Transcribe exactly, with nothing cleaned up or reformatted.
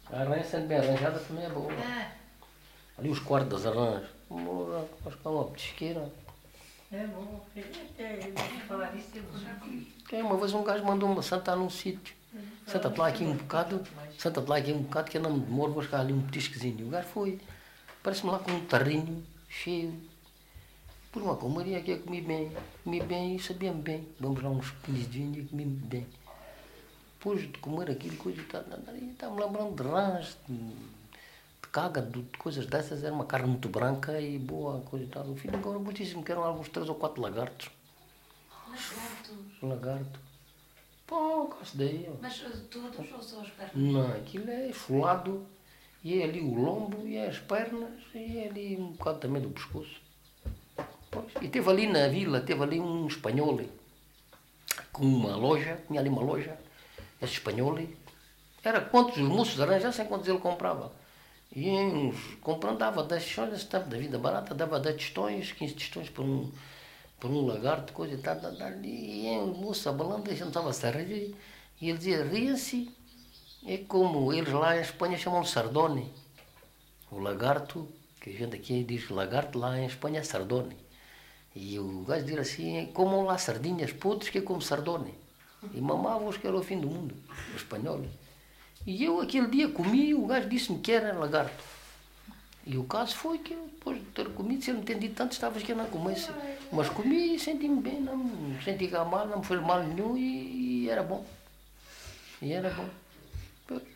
A arranha sendo bem arranjada também é boa. É, Ali os quartos das arranjas. Moura, acho que é uma petisqueira. é bom. Até falar isso, eu já comi. É, uma vez um gajo mandou-me sentar num sítio. Senta-te lá aqui um bocado, senta-te lá aqui um bocado que eu não me demoro, vou buscar ali um petisquezinho. O gajo foi, parece-me lá com um tarrinho cheio. Por uma comaria que eu comi bem, comi bem e sabia-me bem. Vamos lá uns pins de vinho e comi bem. Depois de comer aquilo, coisa e tal, está-me lembrando de rãs, de, de caga, de, de coisas dessas. Era uma carne muito branca e boa, coisa e tal. No fim, agora disse-me que eram alguns três ou quatro lagartos. Lagartos. Lagarto. Pô, gosto daí. Ó. Mas uh, todos ou só as pernas? Não, aquilo é esfolado. E é ali o lombo, e é as pernas, e é ali um bocado também do pescoço. Pois. E teve ali na vila, teve ali um espanhol com uma loja, tinha ali uma loja, esse espanhol, era quantos os moços arranjassem, quantos ele comprava. E uns, comprando, dava dez tostões, nesse tempo da vida barata, dava dez tostões, quinze tostões por um, por um lagarto, coisa e tal, tal, tal. E o moço abalando, a gente estava-se a rir, e ele dizia, ria-se, é como eles lá em Espanha chamam de sardone. O lagarto, que a gente aqui diz lagarto, lá em Espanha é sardone. E o gajo dizia assim, comam lá sardinhas podres que é como sardone. E mamavam-os que era o fim do mundo, o espanhol. E eu aquele dia comi e o gajo disse-me que era lagarto. E o caso foi que eu, depois de ter comido, se eu não entendi tanto, estava que eu não comesse. Mas comi e senti-me bem, não me senti mal, não me fez mal nenhum e, e era bom. E era bom.